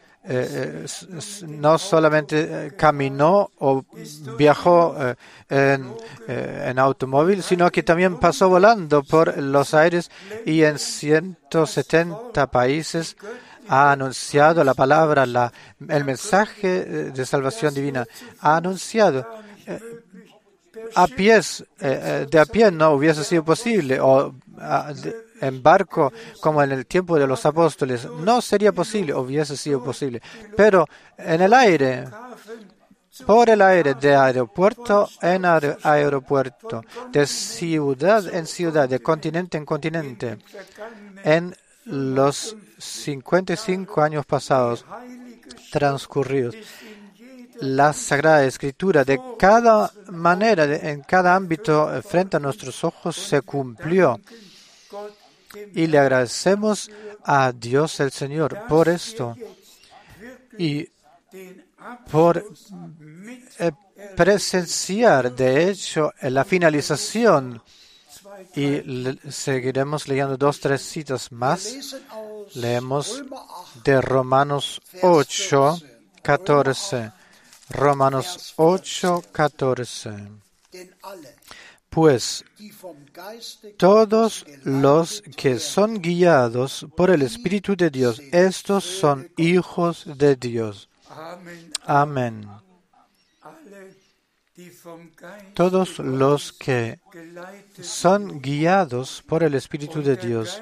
solamente caminó o viajó en automóvil, sino que también pasó volando por los aires y en 170 países ha anunciado la palabra, el mensaje de salvación divina. Ha anunciado de a pie no hubiese sido posible, o en barco como en el tiempo de los apóstoles no sería posible, hubiese sido posible, pero en el aire, por el aire, de aeropuerto en aeropuerto, de ciudad en ciudad, de continente en continente, en los 55 años pasados transcurridos, la Sagrada Escritura de cada manera, en cada ámbito frente a nuestros ojos se cumplió. Y le agradecemos a Dios el Señor por esto y por presenciar, de hecho, la finalización. Y seguiremos leyendo 2-3 citas más. Leemos de Romanos 8:14. Romanos 8:14. Pues todos los que son guiados por el Espíritu de Dios, estos son hijos de Dios. Amén. Todos los que son guiados por el Espíritu de Dios,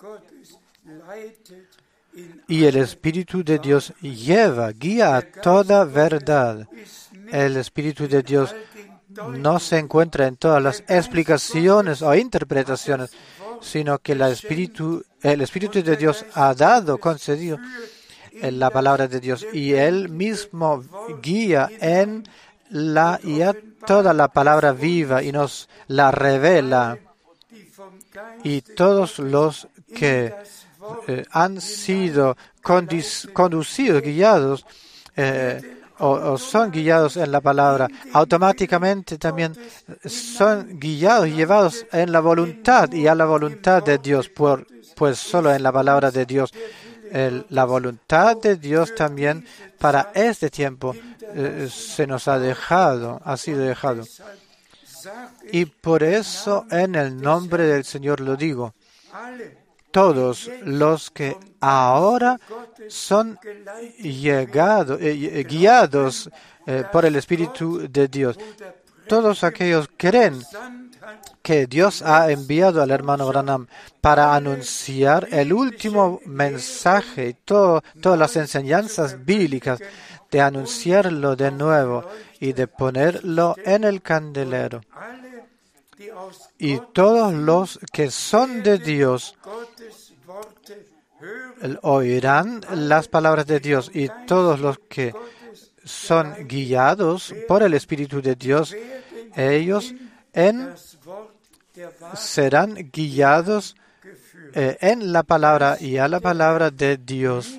y el Espíritu de Dios guía a toda verdad. El Espíritu de Dios no se encuentra en todas las explicaciones o interpretaciones, sino que el Espíritu de Dios ha concedido la palabra de Dios, y Él mismo guía toda la palabra viva y nos la revela. Y todos los que han sido conducidos, guiados, o son guiados en la palabra, automáticamente también son guiados y llevados en la voluntad y a la voluntad de Dios, pues solo en la palabra de Dios. La voluntad de Dios también para este tiempo se nos ha sido dejado. Y por eso en el nombre del Señor lo digo. Todos los que ahora son guiados por el Espíritu de Dios, todos aquellos creen que Dios ha enviado al hermano Branham para anunciar el último mensaje y todas las enseñanzas bíblicas, de anunciarlo de nuevo y de ponerlo en el candelero. Y todos los que son de Dios oirán las palabras de Dios, y todos los que son guiados por el Espíritu de Dios, ellos serán guiados en la palabra y a la palabra de Dios.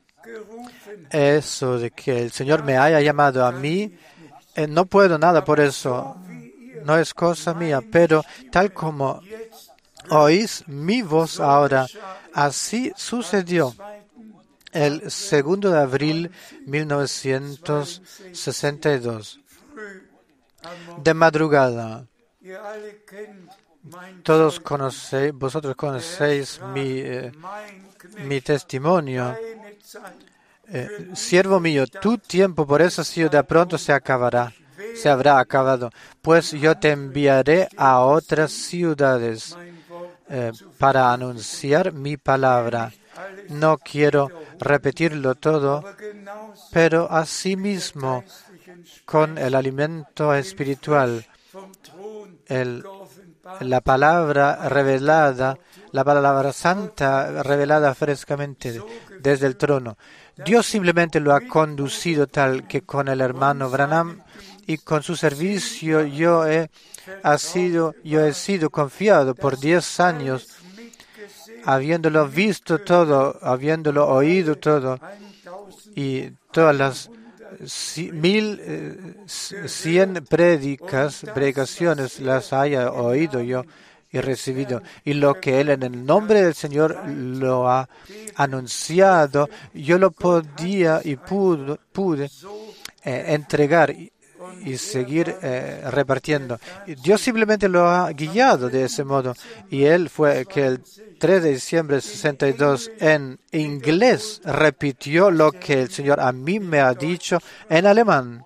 Eso de que el Señor me haya llamado a mí, no puedo nada por eso, no es cosa mía, pero tal como oís mi voz ahora, así sucedió. el 2 de abril 1962. De madrugada. Vosotros conocéis mi testimonio. Siervo mío, tu tiempo por esa ciudad pronto se habrá acabado, pues yo te enviaré a otras ciudades para anunciar mi palabra. No quiero repetirlo todo, pero asimismo con el alimento espiritual, la palabra revelada, la palabra santa revelada frescamente desde el trono. Dios simplemente lo ha conducido tal que con el hermano Branham y con su servicio yo he sido confiado por 10 años, habiéndolo visto todo, habiéndolo oído todo, y todas las 1100 predicaciones las haya oído yo y recibido, y lo que Él en el nombre del Señor lo ha anunciado, yo lo podía y pude entregar y seguir repartiendo. Dios simplemente lo ha guiado de ese modo, y Él fue que el 3 de diciembre de 62 en inglés repitió lo que el Señor a mí me ha dicho en alemán.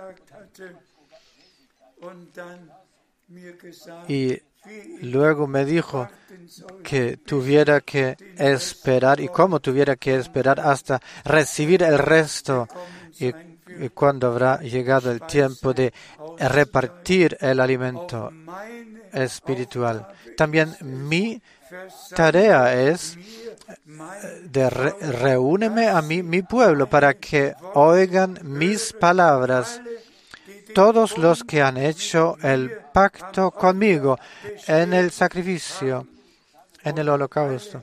Y luego me dijo que tuviera que esperar y cómo tuviera que esperar hasta recibir el resto y cuando habrá llegado el tiempo de repartir el alimento espiritual. También mi tarea es de reúneme a mí, mi pueblo, para que oigan mis palabras. Todos los que han hecho el pacto conmigo en el sacrificio, en el holocausto,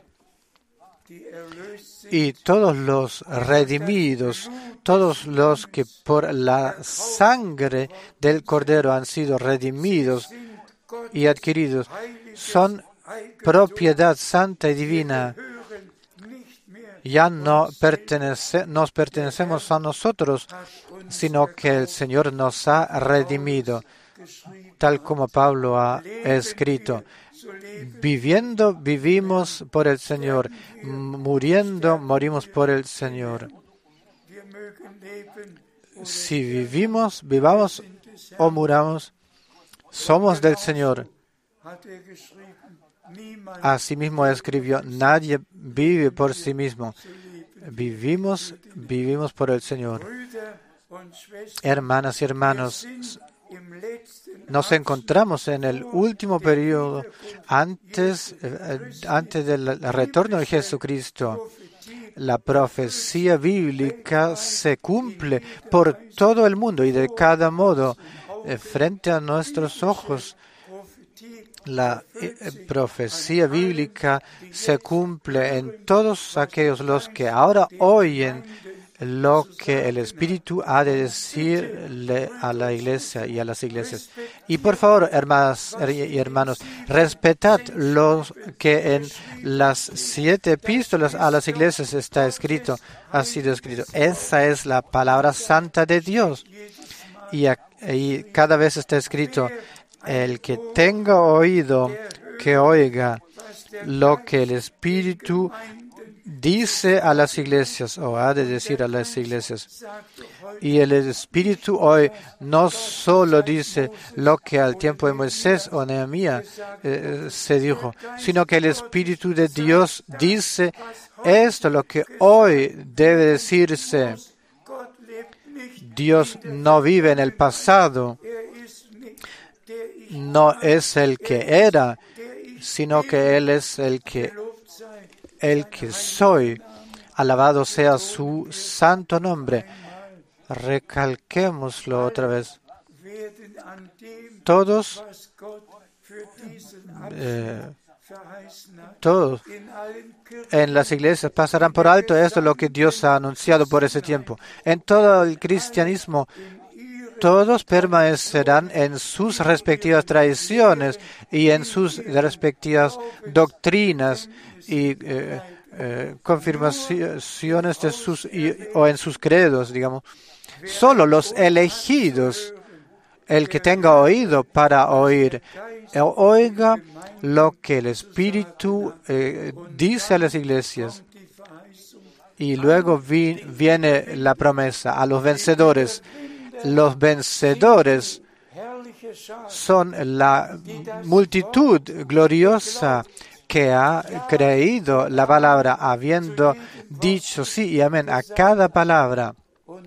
y todos los redimidos, todos los que por la sangre del Cordero han sido redimidos y adquiridos, son propiedad santa y divina. Ya no nos pertenecemos a nosotros, sino que el Señor nos ha redimido, tal como Pablo ha escrito. Viviendo, vivimos por el Señor. Muriendo, morimos por el Señor. Si vivamos o muramos, somos del Señor. Asimismo escribió, nadie vive por sí mismo. Vivimos por el Señor. Hermanas y hermanos, nos encontramos en el último periodo antes del retorno de Jesucristo. La profecía bíblica se cumple por todo el mundo y de cada modo frente a nuestros ojos. La profecía bíblica se cumple en todos aquellos los que ahora oyen lo que el Espíritu ha de decirle a la Iglesia y a las iglesias. Y por favor, hermanas y hermanos, respetad lo que en las 7 epístolas a las iglesias ha sido escrito. Esa es la palabra santa de Dios. Y cada vez está escrito, el que tenga oído, que oiga lo que el Espíritu dice a las iglesias, o ha de decir a las iglesias. Y el Espíritu hoy no solo dice lo que al tiempo de Moisés o Nehemías se dijo, sino que el Espíritu de Dios dice esto, lo que hoy debe decirse. Dios no vive en el pasado, no es el que era, sino que Él es el que soy. Alabado sea su santo nombre. Recalquémoslo otra vez. Todos en las iglesias pasarán por alto esto es lo que Dios ha anunciado por ese tiempo. En todo el cristianismo, todos permanecerán en sus respectivas tradiciones y en sus respectivas doctrinas y confirmaciones de o en sus credos, digamos. Solo los elegidos, el que tenga oído para oír, oiga lo que el Espíritu dice a las iglesias. Y luego viene la promesa a los vencedores. Los vencedores son la multitud gloriosa que ha creído la palabra, habiendo dicho sí y amén a cada palabra.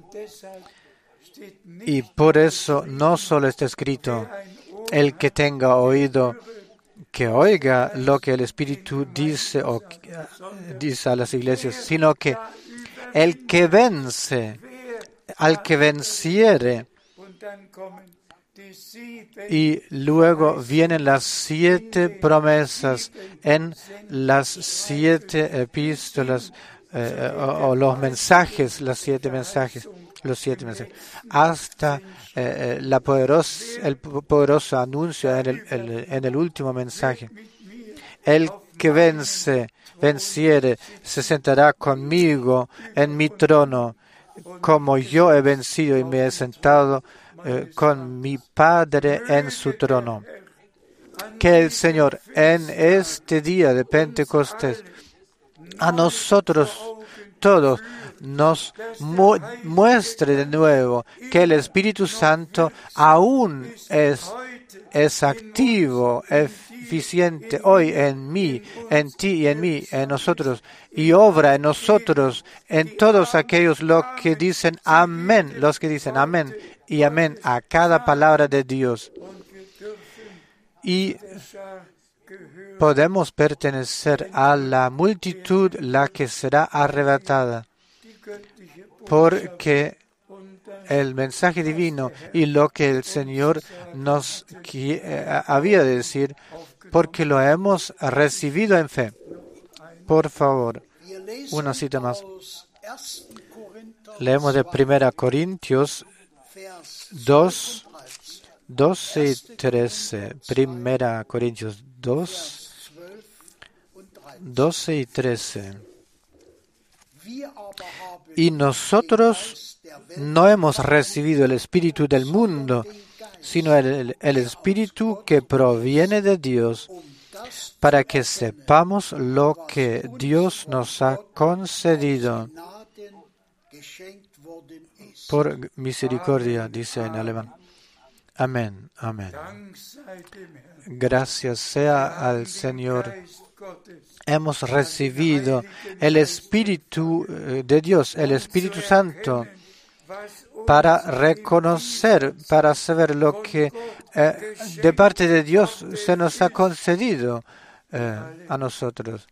Y por eso no solo está escrito, el que tenga oído, que oiga lo que el Espíritu dice o dice a las iglesias, sino que el que vence, al que venciere. Y luego vienen las 7 promesas en las 7 epístolas o los mensajes, los 7 mensajes, hasta el poderoso anuncio en el último mensaje. El que venciere, se sentará conmigo en mi trono, como yo he vencido y me he sentado con mi Padre en su trono. Que el Señor en este día de Pentecostés a nosotros todos nos muestre de nuevo que el Espíritu Santo aún es activo, eficiente hoy en mí, en ti y en mí, en nosotros, y obra en nosotros, en todos aquellos los que dicen amén y amén a cada palabra de Dios. Y podemos pertenecer a la multitud, la que será arrebatada, porque el mensaje divino y lo que el Señor nos había de decir, porque lo hemos recibido en fe. Por favor, una cita más. Leemos de 1 Corintios 2, 12 y 13. 1 Corintios 2, 12 y 13. Y nosotros no hemos recibido el Espíritu del mundo, sino el Espíritu que proviene de Dios, para que sepamos lo que Dios nos ha concedido. Por misericordia, dice en alemán. Amén, amén. Gracias sea al Señor. Hemos recibido el Espíritu de Dios, el Espíritu Santo, para reconocer, para saber lo que de parte de Dios se nos ha concedido a nosotros.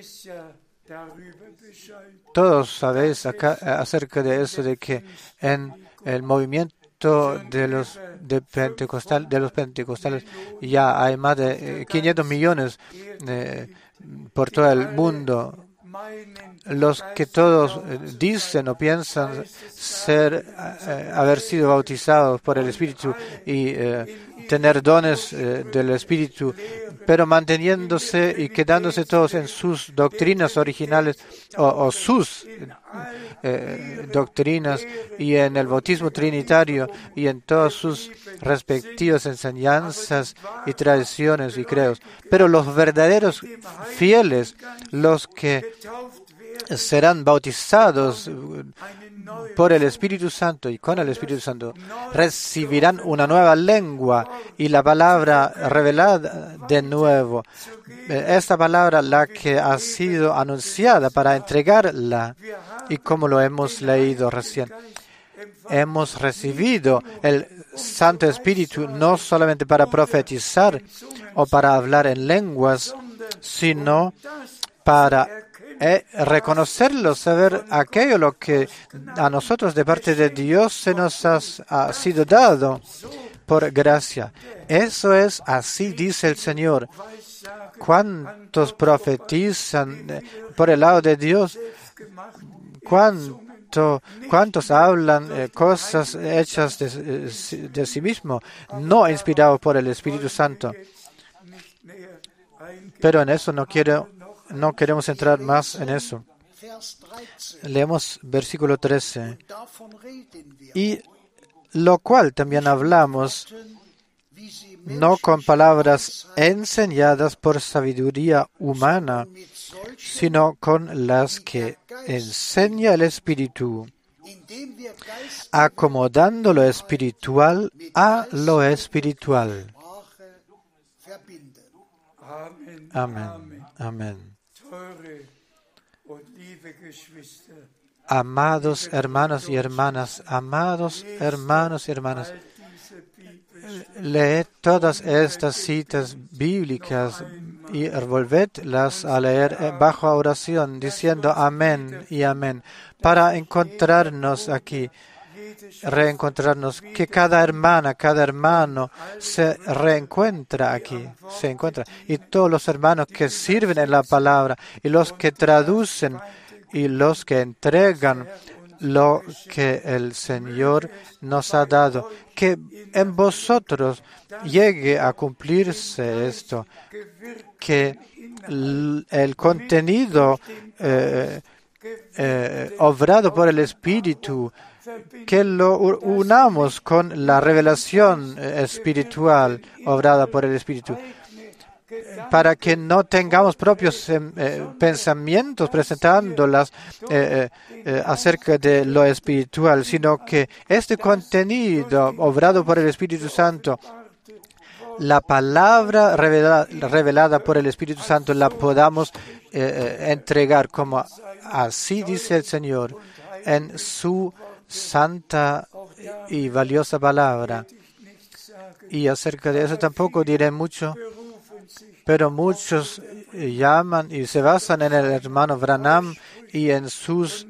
Todos sabéis acerca de eso, de que en el movimiento de los pentecostales ya hay más de 500 millones por todo el mundo. Los que todos dicen o piensan haber sido bautizados por el Espíritu y tener dones del Espíritu, pero manteniéndose y quedándose todos en sus doctrinas originales o sus doctrinas y en el bautismo trinitario y en todas sus respectivas enseñanzas y tradiciones y credos. Pero los verdaderos fieles, los que serán bautizados por el Espíritu Santo y con el Espíritu Santo, recibirán una nueva lengua y la palabra revelada de nuevo. Esta palabra, la que ha sido anunciada para entregarla, y como lo hemos leído recién, hemos recibido el Santo Espíritu no solamente para profetizar o para hablar en lenguas, sino para reconocerlo, saber aquello lo que a nosotros de parte de Dios se nos ha sido dado por gracia. Eso es así, dice el Señor. ¿Cuántos profetizan por el lado de Dios? ¿Cuántos hablan cosas hechas de sí mismo, no inspirados por el Espíritu Santo? Pero en eso no quiero no queremos entrar más en eso. Leemos versículo 13. Y lo cual también hablamos, no con palabras enseñadas por sabiduría humana, sino con las que enseña el Espíritu, acomodando lo espiritual a lo espiritual. Amén. Amén. Amados hermanos y hermanas, leed todas estas citas bíblicas y volvedlas a leer bajo oración, diciendo amén y amén, para encontrarnos aquí, reencontrarnos, que cada hermana, cada hermano se reencuentra aquí, se encuentra. Y todos los hermanos que sirven en la palabra y los que traducen y los que entregan lo que el Señor nos ha dado, que en vosotros llegue a cumplirse esto, que el contenido obrado por el Espíritu, que lo unamos con la revelación espiritual obrada por el Espíritu, para que no tengamos propios pensamientos presentándolas acerca de lo espiritual, sino que este contenido obrado por el Espíritu Santo, la palabra revelada por el Espíritu Santo, la podamos entregar como así dice el Señor en su santa y valiosa palabra. Y acerca de eso tampoco diré mucho, pero muchos llaman y se basan en el hermano Branham y en sus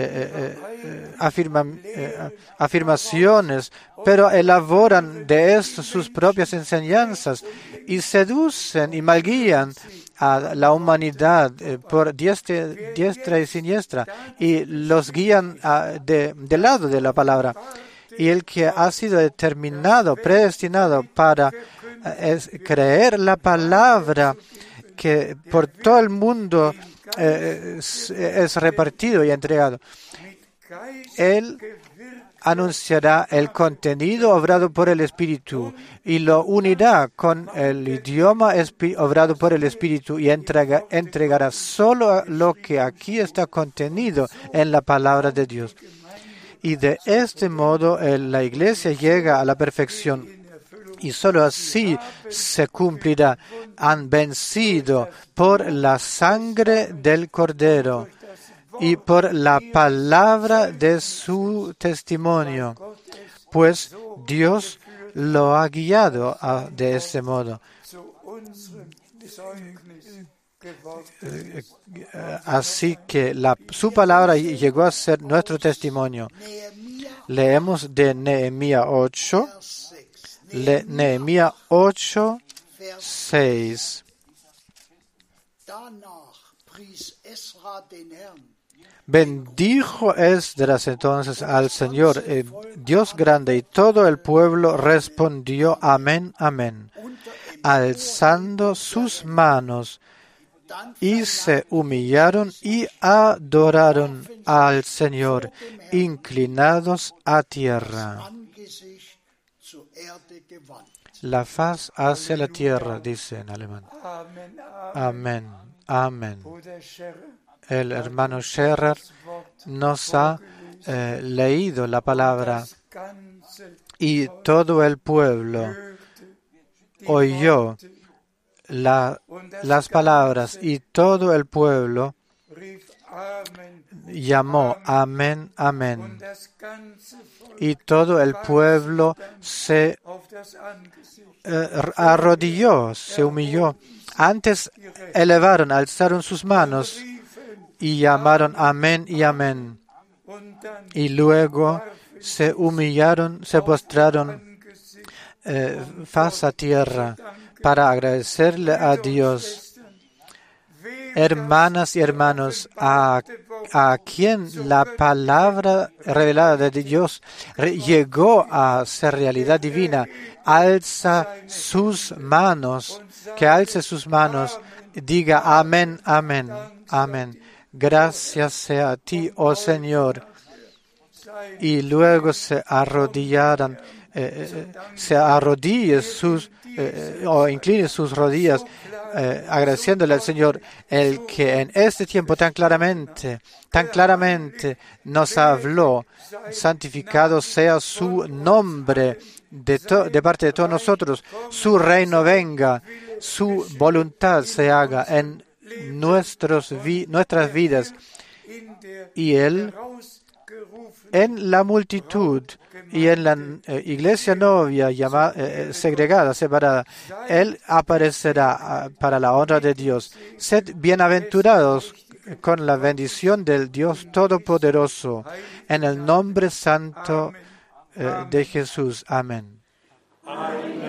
afirmaciones, pero elaboran de esto sus propias enseñanzas y seducen y malguían a la humanidad por diestra y siniestra y los guían del lado de la palabra. Y el que ha sido determinado, predestinado para creer la palabra que por todo el mundo es repartido y entregado, él anunciará el contenido obrado por el Espíritu y lo unirá con el idioma obrado por el Espíritu y entregará solo lo que aquí está contenido en la palabra de Dios. Y de este modo la Iglesia llega a la perfección. Y solo así se cumplirá. Han vencido por la sangre del Cordero y por la palabra de su testimonio, pues Dios lo ha guiado de este modo. Así que su palabra llegó a ser nuestro testimonio. Leemos de Nehemías 8, Nehemías 8, 6. Bendijo Esdras entonces al Señor, Dios grande, y todo el pueblo respondió amén, amén, alzando sus manos, y se humillaron y adoraron al Señor, inclinados a tierra. La faz hacia la tierra, dice en alemán. Amén, amén. El hermano Scherer nos ha leído la palabra y todo el pueblo oyó las palabras y todo el pueblo llamó amén, amén. Y todo el pueblo se arrodilló, se humilló. Antes alzaron sus manos y llamaron amén y amén. Y luego se humillaron, se postraron faz a tierra para agradecerle a Dios. Hermanas y hermanos, a quien la palabra revelada de Dios llegó a ser realidad divina, que alce sus manos diga amén, amén, amén. Gracias sea a ti, oh Señor. Y luego se arrodillarán, se arrodille o incline sus rodillas, agradeciéndole al Señor, el que en este tiempo tan claramente nos habló. Santificado sea su nombre de parte de todos nosotros. Su reino venga, su voluntad se haga en nuestras vidas. Y Él, en la multitud y en la iglesia novia segregada, separada, Él aparecerá para la honra de Dios. Sed bienaventurados con la bendición del Dios Todopoderoso, en el nombre santo de Jesús. Amén.